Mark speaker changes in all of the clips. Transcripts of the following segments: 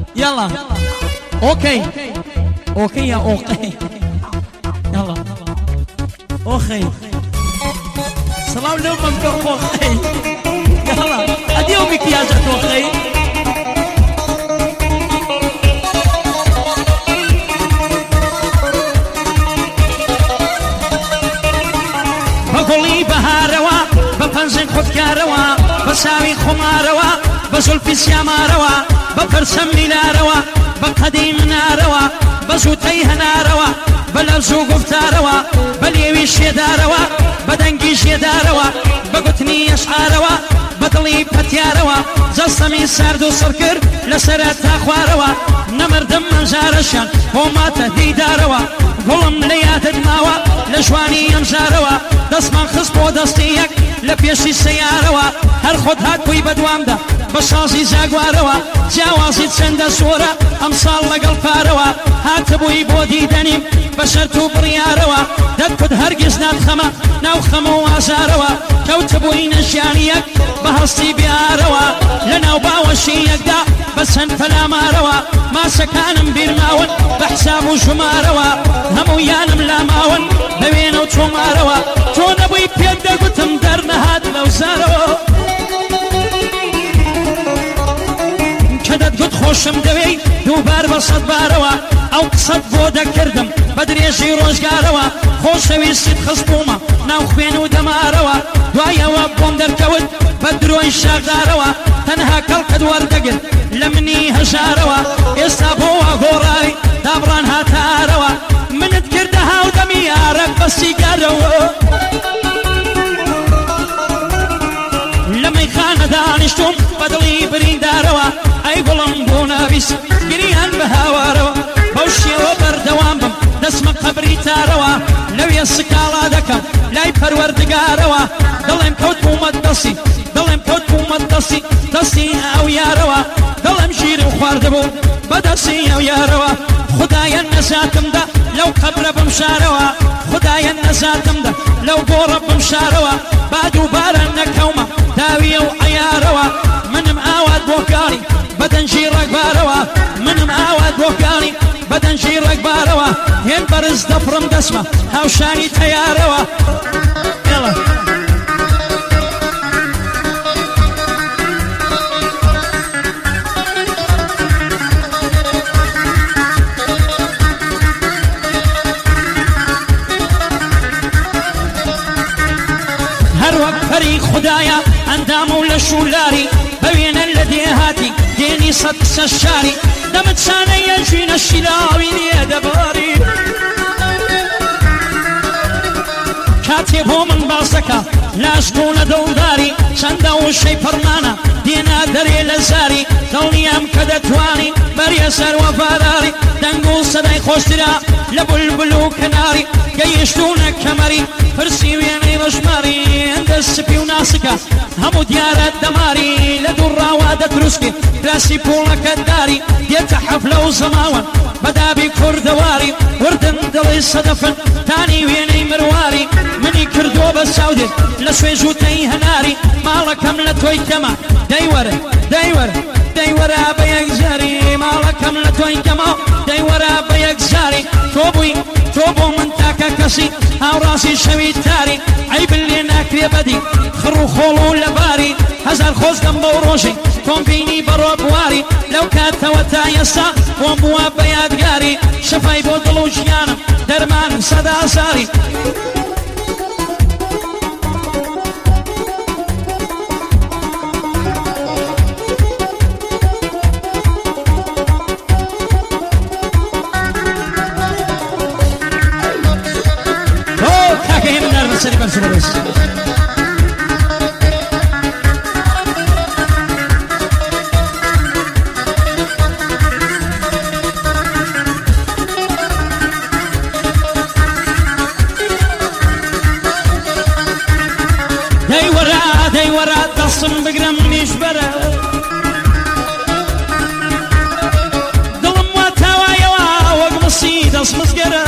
Speaker 1: يلا اوكي اوكي يا اوكي يلا اوكي سلام لهم اوكي يلا اديهم مكياجات اوكي بقولي بهاروا بپنزن خودکاروا بساوی خماروا بزلفی سیاماروا بپرسم میلاروا بقدیم ناروا بزوتی هناروا بلرزو گفتاروا بلیوی شیداروا بدنگی شیداروا بگوتنی اشعاروا بدلی پتیاروا زستمی سرد و سرکر لسرت خواروا نمردم منزارشان وما تهدیداروا گلم لیادت ماوا لجوانی انزاروا دست من خص بۆ دەستیەک لە پێشی سەیارەوە هەر خۆت هات بووی بەدوامدا بە شازی زاگوارەوە جیاوازی چەندە زۆرە ئەمساڵ لەگەڵ پارەوە هاتبووی بۆ دیدەنیم بە شەرت و بڕیارەوە دەتکوت هەرگیز ناتخەمە ناو خەم و ئازارەوە کەوتبووی نەژیانیەک بە هەستی بیارەوە لەناو باوەشی یەکدا بە چەند پەلامارەوە ماسەکانم بیرماون بە حساب و ژمارەوە هەموو یانم لاماون بەوێنە و چۆمارەوە تۆ نەبووی پێت دەگوتم دەرنەهات لەو زارەوە کە دەتگوت خۆشم دەوێی دووبار بە سەد بارەوە ئەو قسەت بۆ دەکردم بە درێژی ڕۆژگارەوە خۆشەویستیت خست بوومە ناو خوێن و دەمارەوە دوایەوە بۆم دەرکەوت بە درۆی شاردارەوە تەنها کەڵکت وەردەگرت لە منی هەژارەوە ئێستا بۆوە گۆڕاوی دابڕان هاتارەوە منت کردە هاودەمی یارە بەسی گەرەوە لە مەیخانە دانیشتوم بەدڵی بریندارەوە ئەی گوڵم بۆ ناویست گریان بە هاوارەوە بەو شێوە بەردەوام بم دەسمە قەبری تارەوە لەوێ سکاڵا دەکەم لای پەروەردگارەوە دڵێم کەوت بوومەت دەستی دڵێم کەوت بوومەت دەستی دەستی ئەو یارەوە دڵێم ژیر و خواردەبوو بەدەستی ئەو یارەوە خدایە نەزاتمدا لەو قەبرە بمشارەوە خدایە نەزاتمدا لەو گۆڕە بمشارەوە با دووبارە نەکەومە داویە و عەیارەوە منم ئاوات بۆ کاری بەدەنجی ڕێکبارەوە منم ئاوات بۆ کاری بەدەنجی ڕێکبارەوە هێن بەرز دەفڕم دەسمە هاوشانی تەیارەوە خدایا ئەندام و لە شولاری بەوێنە لە دێهاتی دێنی سەد قسە شاری دەمت شانەیە ژینە شیلاوی لێ دەباری کاتێ بۆ من باسەکە لاشکۆنە دڵداری چەندە وشەی پەڕمانە دێنا دەرێ لە زاری دڵنیام کە دەتوانی بەریە سەر وەفاداری دەنگ و سەدای خۆشترا لە بولبول و کەناری گەیشتونە کەمەری پرسی وێنەی ڕژماری هەندە سپی و ناسکە هەموو دیارەت دەماری لە دووڕاوا دەدروستکە کراسی پۆڵەکەت داری دێتە حەفلە و زەماوەن بەدابی کوردەواری وردن دڵی سەدەفن تانی وێنەی مرواری منی کردووە بە ساودێت لە سوێژوتەی هەناری ماڵەکەم لە تۆی کەمە دەیوەرە دەیوەرە دەیوەرە بە یەکجاری ماڵەکەم لە تۆی کەمە دەیوەرە بە یەکجاری تۆ بووی تۆ بۆ من تاکە کەسی هاوڕاستی شەوی تاری عەیبت لێ ناکرێ بەدی خڕ و خۆڵ و لەباری هەزار خۆزگەم بەو ڕۆژی تۆم بینی بەڕۆ بواری لەو کاتەوە تا ئێستا بۆم بووە بە یادگاری شەفای بۆ دڵ و ژیانم دەرمان سەدا ساری سری بر سرش دەیوەرە دەستم بگرم نیشبەرە دڵم وا تاوایەوە وەک مسی دەست مزگەرە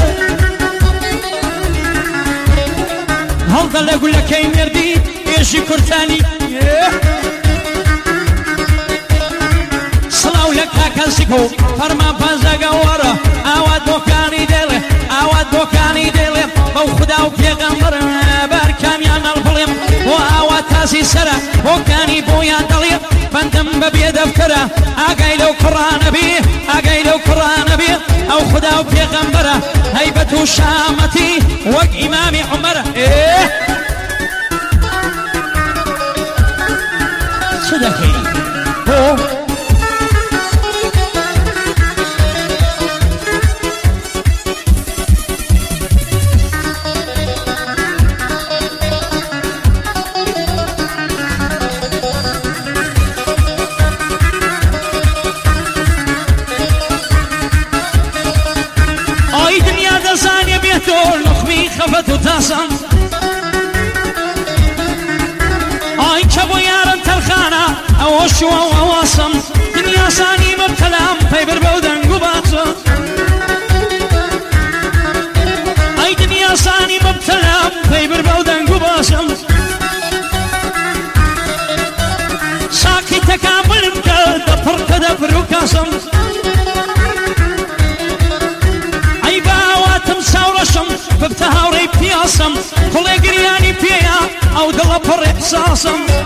Speaker 1: هەڵدە لە گولەکەی مێردی ئێژی کورتانی سڵاو لە کاکەسی کلاسیکو فەرمان پەنجەگەوەرە ئاوا دۆکانی دێڵێ ئاوا دۆکانی دێڵێ بەو خدا و پێغەمبەر بەرکامیان هەڵبڵێم بۆ ئاوا تاسی سەرە بۆکانی بۆیان دەڵێ بەندەم بە بێدەفتەرە ئاگای لەو کوڕانە بێ ئاگای لەو کوڕانە بێ ئەو خدا و پێغەمبەرە هەیبەت و شامەتی وەک ئیمامی عومەرە چ دەکەی بۆ خفت و تاسم آی که بو یارن تلخانه اوش و اواسم دنیا سانی مبتلام پیبر بودنگ و باسم آی دنیا سانی مبتلام پیبر بودنگ و باسم ساکی تکاملم که دپر کدپر و کاسم ببتە هاوڕێی پیاسم کوڵێ گریانی پێیە ئەو دڵە پڕ ئێحساسم